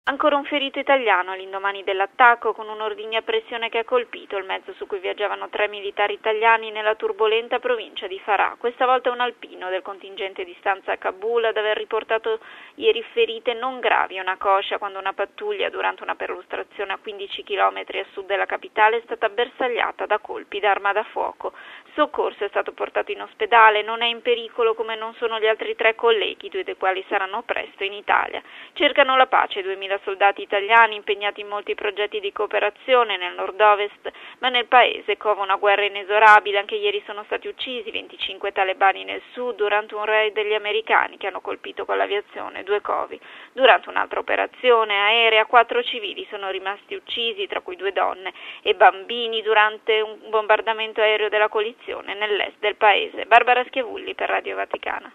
Ancora un ferito italiano all'indomani dell'attacco con un ordigno a pressione che ha colpito il mezzo su cui viaggiavano 3 militari italiani nella turbolenta provincia di Farah. Questa volta un alpino del contingente di stanza a Kabul ad aver riportato ieri ferite non gravi a una coscia quando una pattuglia durante una perlustrazione a 15 km a sud della capitale è stata bersagliata da colpi d'arma da fuoco. Soccorso è stato portato in ospedale, non è in pericolo come non sono gli altri 3 colleghi, 2 dei quali saranno presto in Italia. Cercano la pace 2000 soldati italiani impegnati in molti progetti di cooperazione nel nord-ovest, ma nel paese cova una guerra inesorabile. Anche ieri sono stati uccisi 25 talebani nel sud durante un raid degli americani che hanno colpito con l'aviazione 2 covi. Durante un'altra operazione aerea 4 civili sono rimasti uccisi, tra cui 2 donne e bambini, durante un bombardamento aereo della coalizione nell'est del paese. Barbara Schiavulli per Radio Vaticana.